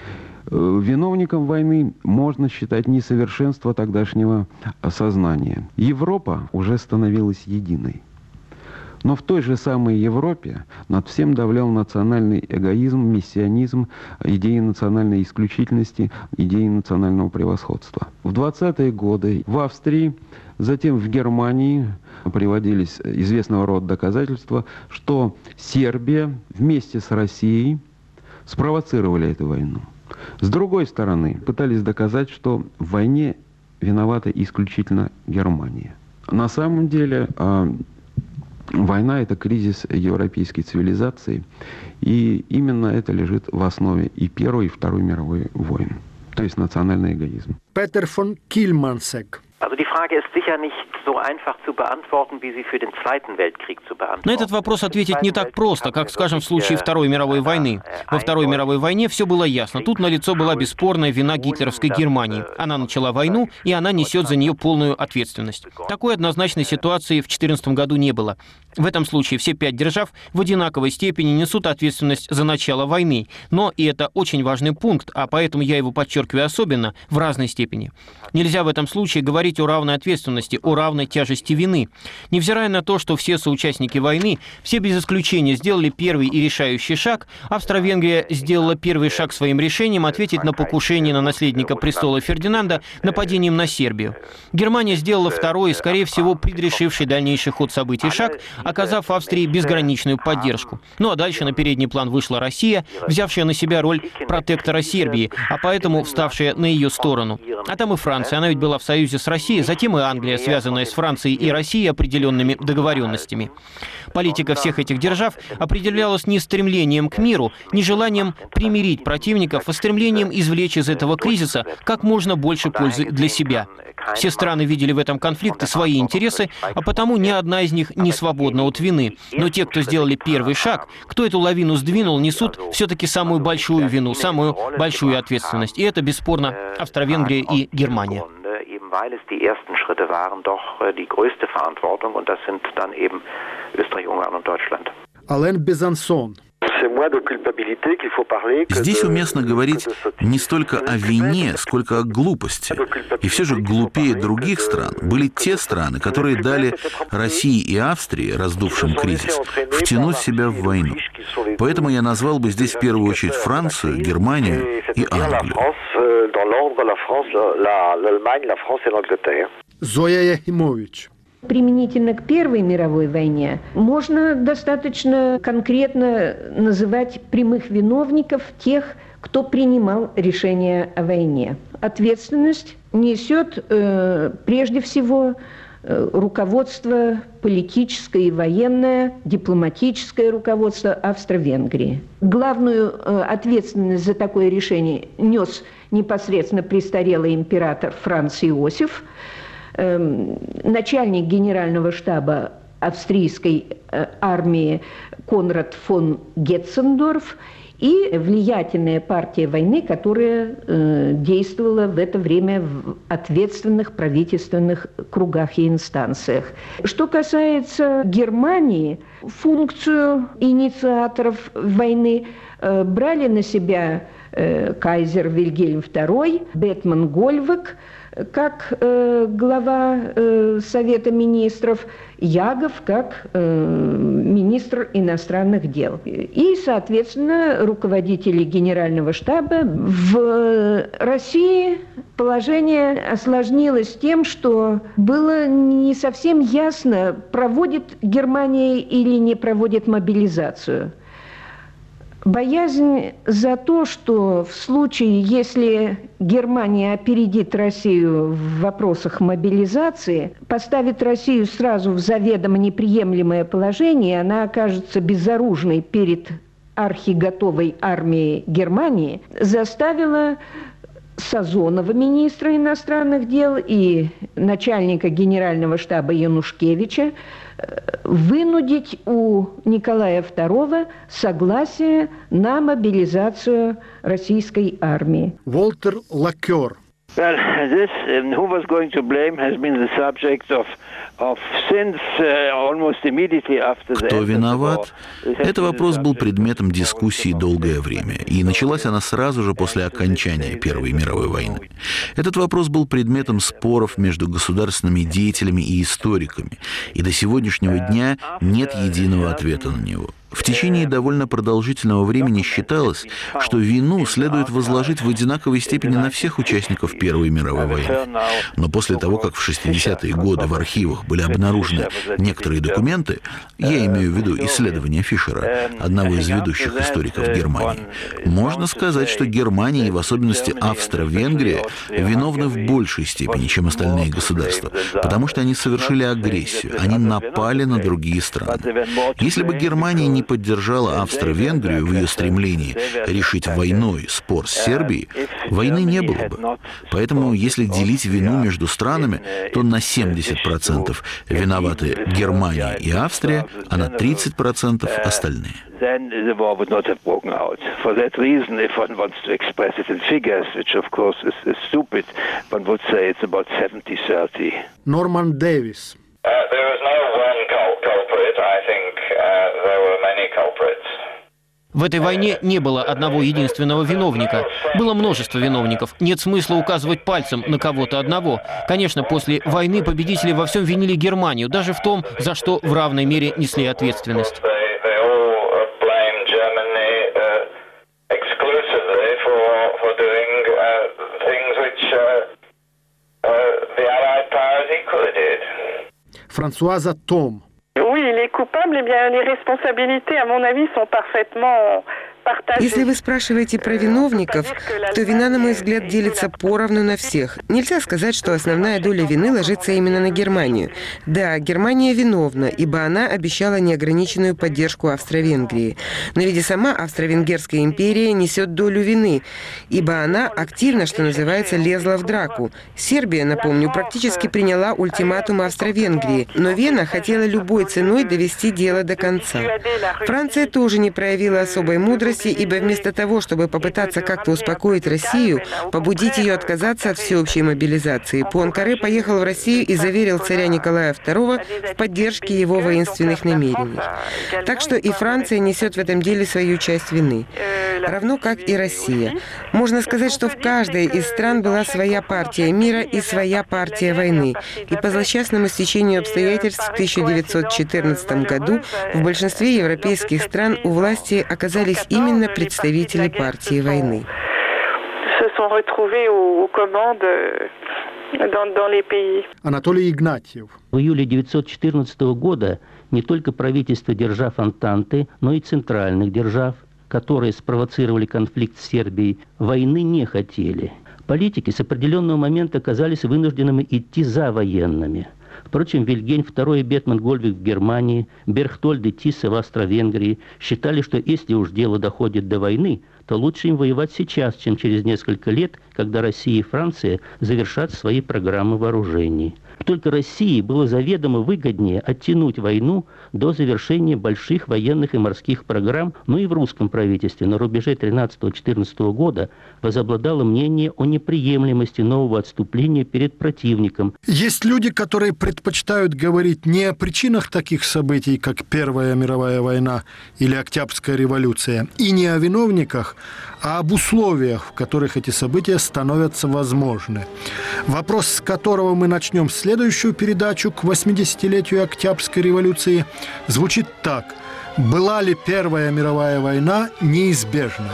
Виновником войны можно считать несовершенство тогдашнего сознания. Европа уже становилась единой. Но в той же самой Европе над всем давлял национальный эгоизм, миссионизм, идеи национальной исключительности, идеи национального превосходства. В двадцатые годы в Австрии, затем в Германии приводились известного рода доказательства, что Сербия вместе с Россией спровоцировали эту войну. С другой стороны, пытались доказать, что в войне виновата исключительно Германия. На самом деле, война – это кризис европейской цивилизации, и именно это лежит в основе и Первой, и Второй мировой войн, то есть национальный эгоизм. Петер фон Кильмансек. На этот вопрос ответить не так просто, как, скажем, в случае Второй мировой войны. Во Второй мировой войне все было ясно. Тут налицо была бесспорная вина гитлеровской Германии. Она начала войну, и она несет за нее полную ответственность. Такой однозначной ситуации в две тысячи четырнадцатом году не было. В этом случае все пять держав в одинаковой степени несут ответственность за начало войны. Но, и это очень важный пункт, а поэтому я его подчеркиваю особенно, в разной степени. Нельзя в этом случае говорить о равной ответственности, о равной тяжести вины. Невзирая на то, что все соучастники войны, все без исключения сделали первый и решающий шаг, Австро-Венгрия сделала первый шаг своим решением ответить на покушение на наследника престола Фердинанда нападением на Сербию. Германия сделала второй и, скорее всего, предрешивший дальнейший ход событий шаг, оказав Австрии безграничную поддержку. Ну а дальше на передний план вышла Россия, взявшая на себя роль протектора Сербии, а поэтому вставшая на ее сторону. А там и Франция, она ведь была в союзе с Россией. Россия, затем и Англия, связанная с Францией и Россией определенными договоренностями. Политика всех этих держав определялась не стремлением к миру, не желанием примирить противников, а стремлением извлечь из этого кризиса как можно больше пользы для себя. Все страны видели в этом конфликте свои интересы, а потому ни одна из них не свободна от вины. Но те, кто сделали первый шаг, кто эту лавину сдвинул, несут все-таки самую большую вину, самую большую ответственность. И это, бесспорно, Австро-Венгрия и Германия. Weil es die ersten Schritte waren, doch die größte Verantwortung, und das sind dann eben Österreich, Ungarn und Deutschland. Alain Безансон. Здесь уместно говорить не столько о вине, сколько о глупости. И все же глупее других стран были те страны, которые дали России и Австрии, раздувшим кризис, втянуть себя в войну. Поэтому я назвал бы здесь в первую очередь Францию, Германию и Англию. Зоя Яхимович. Применительно к Первой мировой войне можно достаточно конкретно называть прямых виновников тех, кто принимал решение о войне. Ответственность несет э, прежде всего э, руководство политическое и военное, дипломатическое руководство Австро-Венгрии. Главную э, ответственность за такое решение нес непосредственно престарелый император Франц Иосиф, начальник генерального штаба австрийской армии Конрад фон Гетцендорф и влиятельная партия войны, которая э, действовала в это время в ответственных правительственных кругах и инстанциях. Что касается Германии, функцию инициаторов войны э, брали на себя э, кайзер Вильгельм второй, Бетман Гольвек, как э, глава э, Совета министров, Ягов как э, министр иностранных дел. И, соответственно, руководители генерального штаба. В России положение осложнилось тем, что было не совсем ясно, проводит Германия или не проводит мобилизацию. Боязнь за то, что в случае, если Германия опередит Россию в вопросах мобилизации, поставит Россию сразу в заведомо неприемлемое положение, она окажется безоружной перед архиготовой армией Германии, заставила Сазонова, министра иностранных дел, и начальника генерального штаба Янушкевича вынудить у Николая второго согласие на мобилизацию российской армии. Волтер Лакер. Well, this, um, who was going to blame has been the subject of, of since uh, almost immediately after the Кто виноват? Этот вопрос был предметом дискуссии долгое время, и началась она сразу же после окончания Первой мировой войны. Этот вопрос был предметом споров между государственными деятелями и историками, и до сегодняшнего дня нет единого ответа на него. В течение довольно продолжительного времени считалось, что вину следует возложить в одинаковой степени на всех участников Первой мировой войны. Но после того, как в шестидесятые годы в архивах были обнаружены некоторые документы, я имею в виду исследования Фишера, одного из ведущих историков Германии, можно сказать, что Германия, и в особенности Австро-Венгрия, виновны в большей степени, чем остальные государства, потому что они совершили агрессию, они напали на другие страны. Если бы Германия не поддержала Австро-Венгрию в ее стремлении решить войной спор с Сербией, войны не было бы. Поэтому, если делить вину между странами, то на семьдесят процентов виноваты Германия и Австрия, а на тридцать процентов остальные. Then the war would not have broken out. For that reason, if one wants to express it in figures, which of course is, is stupid, one would say it's about seventy thirty. Норман Дэвис. Uh, there was no one cul- culprit. I think uh, there were many culprits. В этой войне не было одного единственного виновника. Было множество виновников. Нет смысла указывать пальцем на кого-то одного. Конечно, после войны победители во всем винили Германию, даже в том, за что в равной мере несли ответственность. Франсуаза Том. Oui, les coupables, eh bien, les responsabilités, à mon avis, sont parfaitement Если вы спрашиваете про виновников, то вина, на мой взгляд, делится поровну на всех. Нельзя сказать, что основная доля вины ложится именно на Германию. Да, Германия виновна, ибо она обещала неограниченную поддержку Австро-Венгрии. Но ведь и сама Австро-Венгерская империя несет долю вины, ибо она активно, что называется, лезла в драку. Сербия, напомню, практически приняла ультиматум Австро-Венгрии, но Вена хотела любой ценой довести дело до конца. Франция тоже не проявила особой мудрости, ибо вместо того, чтобы попытаться как-то успокоить Россию, побудить ее отказаться от всеобщей мобилизации, Пуанкаре поехал в Россию и заверил царя Николая второго в поддержке его воинственных намерений. Так что и Франция несет в этом деле свою часть вины, равно как и Россия. Можно сказать, что в каждой из стран была своя партия мира и своя партия войны. И по злосчастному стечению обстоятельств в тысяча девятьсот четырнадцатом году в большинстве европейских стран у власти оказались именно представители партии войны. Анатолий Игнатьев. В июле тысяча девятьсот четырнадцатого года не только правительства держав Антанты, но и центральных держав, которые спровоцировали конфликт с Сербией, войны не хотели. Политики с определенного момента оказались вынужденными идти за военными. Впрочем, Вильгельм второй и Бетман Гольвик в Германии, Берхтольд и Тиссе в Австро-Венгрии считали, что если уж дело доходит до войны, то лучше им воевать сейчас, чем через несколько лет, когда Россия и Франция завершат свои программы вооружений. Только России было заведомо выгоднее оттянуть войну до завершения больших военных и морских программ, но и в русском правительстве на рубеже тринадцатого-четырнадцатого года возобладало мнение о неприемлемости нового отступления перед противником. Есть люди, которые предпочитают говорить не о причинах таких событий, как Первая мировая война или Октябрьская революция, и не о виновниках, а об условиях, в которых эти события становятся возможны. Вопрос, с которого мы начнем следующую передачу к восьмидесятилетию Октябрьской революции, звучит так. Была ли Первая мировая война неизбежной?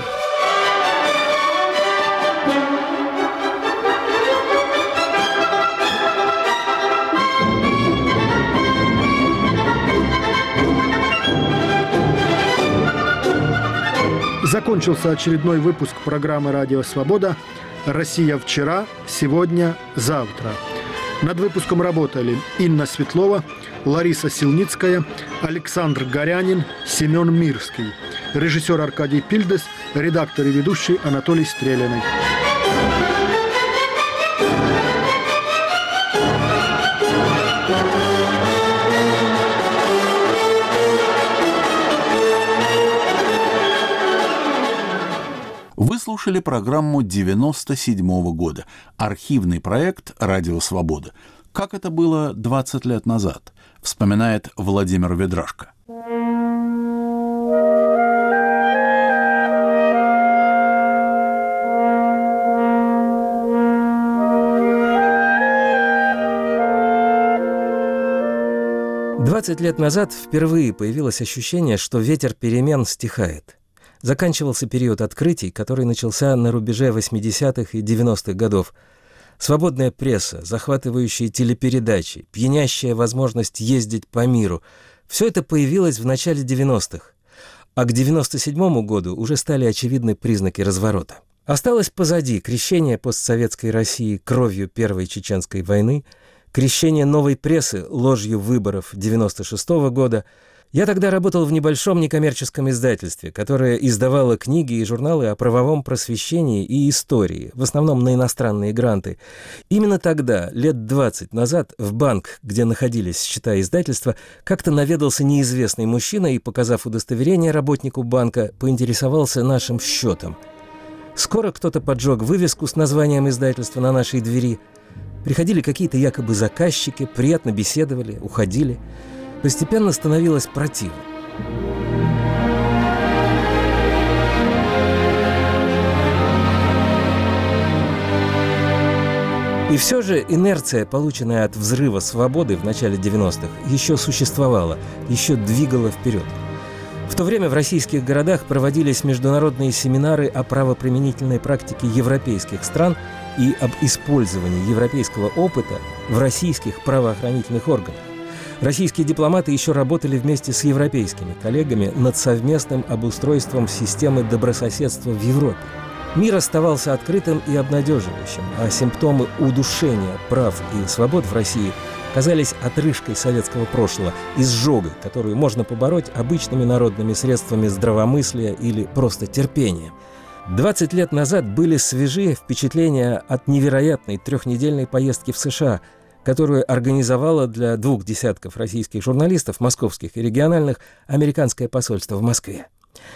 Закончился очередной выпуск программы «Радио Свобода» «Россия вчера, сегодня, завтра». Над выпуском работали Инна Светлова, Лариса Силницкая, Александр Горянин, Семен Мирский. Режиссер Аркадий Пильдес, редактор и ведущий Анатолий Стреляный. Вы слушали программу девяносто седьмого года, архивный проект «Радио Свобода». Как это было двадцать лет назад, вспоминает Владимир Ведрашко. двадцать лет назад впервые появилось ощущение, что ветер перемен стихает. Заканчивался период открытий, который начался на рубеже восьмидесятых и девяностых годов. Свободная пресса, захватывающие телепередачи, пьянящая возможность ездить по миру – все это появилось в начале девяностых. А к девяносто седьмому году уже стали очевидны признаки разворота. Осталось позади крещение постсоветской России кровью Первой Чеченской войны, крещение новой прессы ложью выборов девяносто шестого года. Я тогда работал в небольшом некоммерческом издательстве, которое издавало книги и журналы о правовом просвещении и истории, в основном на иностранные гранты. Именно тогда, лет двадцать назад, в банк, где находились счета издательства, как-то наведался неизвестный мужчина и, показав удостоверение работнику банка, поинтересовался нашим счетом. Скоро кто-то поджег вывеску с названием издательства на нашей двери. Приходили какие-то якобы заказчики, приятно беседовали, уходили. Постепенно становилось противно. И все же инерция, полученная от взрыва свободы в начале девяностых, еще существовала, еще двигала вперед. В то время в российских городах проводились международные семинары о правоприменительной практике европейских стран и об использовании европейского опыта в российских правоохранительных органах. Российские дипломаты еще работали вместе с европейскими коллегами над совместным обустройством системы добрососедства в Европе. Мир оставался открытым и обнадеживающим, а симптомы удушения прав и свобод в России казались отрыжкой советского прошлого, изжогой, которую можно побороть обычными народными средствами здравомыслия или просто терпения. двадцать лет назад были свежие впечатления от невероятной трехнедельной поездки в США, которую организовало для двух десятков российских журналистов, московских и региональных, американское посольство в Москве.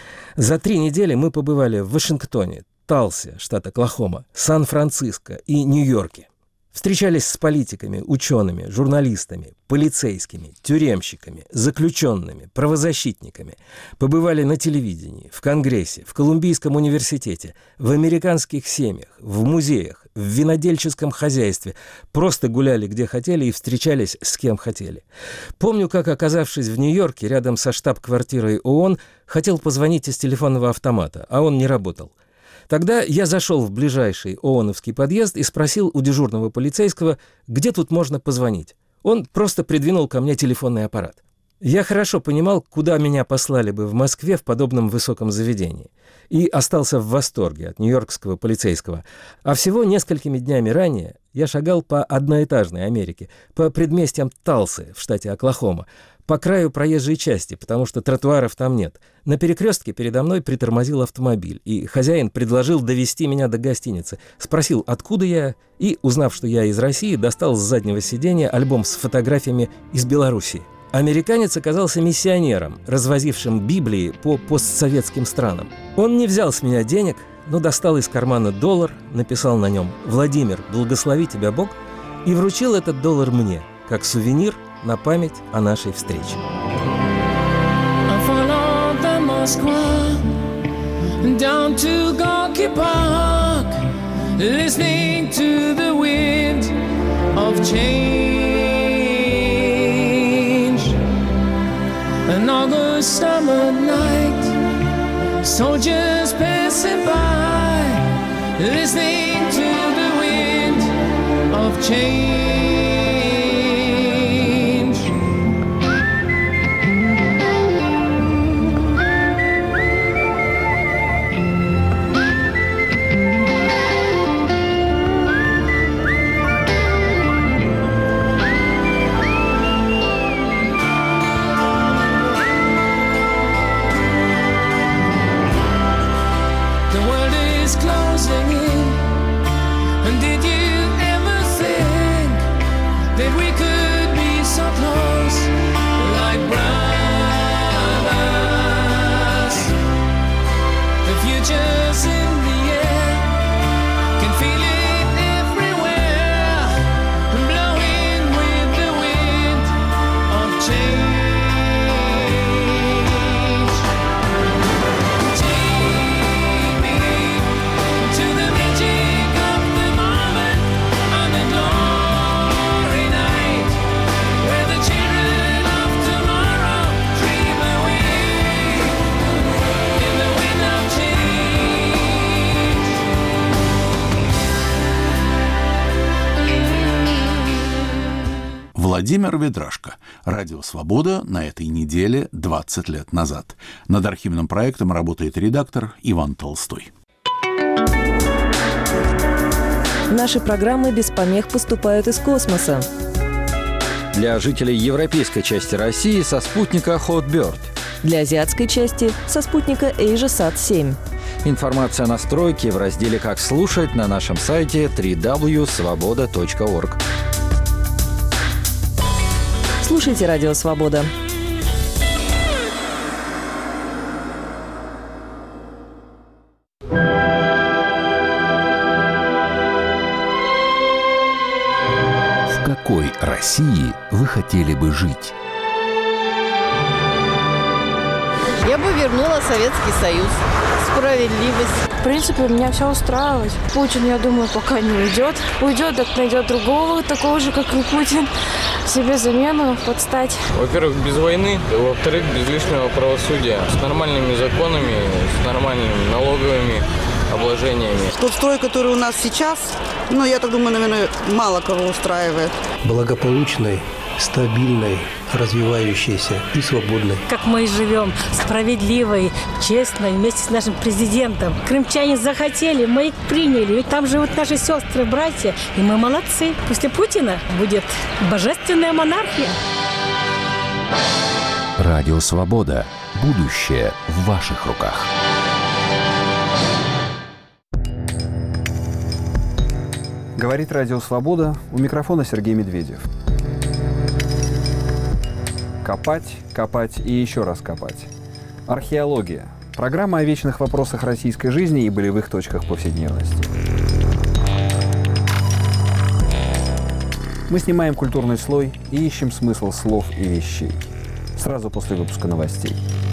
За три недели мы побывали в Вашингтоне, Талсе, штат Оклахома, Сан-Франциско и Нью-Йорке. Встречались с политиками, учеными, журналистами, полицейскими, тюремщиками, заключенными, правозащитниками. Побывали на телевидении, в Конгрессе, в Колумбийском университете, в американских семьях, в музеях, в винодельческом хозяйстве. Просто гуляли где хотели и встречались с кем хотели. Помню, как, оказавшись в Нью-Йорке, рядом со штаб-квартирой ООН, хотел позвонить из телефонного автомата, а он не работал. Тогда я зашел в ближайший ООНовский подъезд и спросил у дежурного полицейского, где тут можно позвонить. Он просто придвинул ко мне телефонный аппарат. Я хорошо понимал, куда меня послали бы в Москве в подобном высоком заведении. И остался в восторге от нью-йоркского полицейского. А всего несколькими днями ранее я шагал по одноэтажной Америке, по предместьям Талсы в штате Оклахома, по краю проезжей части, потому что тротуаров там нет. На перекрестке передо мной притормозил автомобиль, и хозяин предложил довезти меня до гостиницы. Спросил, откуда я, и, узнав, что я из России, достал с заднего сиденья альбом с фотографиями из Белоруссии. Американец оказался миссионером, развозившим Библии по постсоветским странам. Он не взял с меня денег, но достал из кармана доллар, написал на нем «Владимир, благослови тебя Бог», и вручил этот доллар мне, как сувенир на память о нашей встрече. Down to Gorky Park, listening to the wind of change. An August summer night, soldiers passing by, listening to the wind of change. Владимир Ведрашко. Радио «Свобода» на этой неделе двадцать лет назад. Над архивным проектом работает редактор Иван Толстой. Наши программы без помех поступают из космоса. Для жителей европейской части России со спутника Hotbird. Для азиатской части со спутника AsiaSat семь. Информация о настройке в разделе «Как слушать» на нашем сайте дабл ю дабл ю дабл ю точка свобода точка орг. Слушайте «Радио Свобода». В какой России вы хотели бы жить? Я бы вернула Советский Союз. Справедливость. В принципе, меня все устраивает. Путин, я думаю, пока не уйдет. Уйдет, так найдет другого, такого же, как и Путин. Себе замену подстать. Во-первых, без войны. Во-вторых, без лишнего правосудия. С нормальными законами, с нормальными налоговыми обложениями. Тот строй, который у нас сейчас, ну, я так думаю, наверное, мало кого устраивает. Благополучной стабильной, развивающейся и свободной. Как мы и живем, справедливой, честной, вместе с нашим президентом. Крымчане захотели, мы их приняли. Ведь там живут наши сестры, братья, и мы молодцы. После Путина будет божественная монархия. Радио «Свобода». Будущее в ваших руках. Говорит Радио «Свобода», у микрофона Сергей Медведев. Копать, копать и еще раз копать. Археология. Программа о вечных вопросах российской жизни и болевых точках повседневности. Мы снимаем культурный слой и ищем смысл слов и вещей. Сразу после выпуска новостей.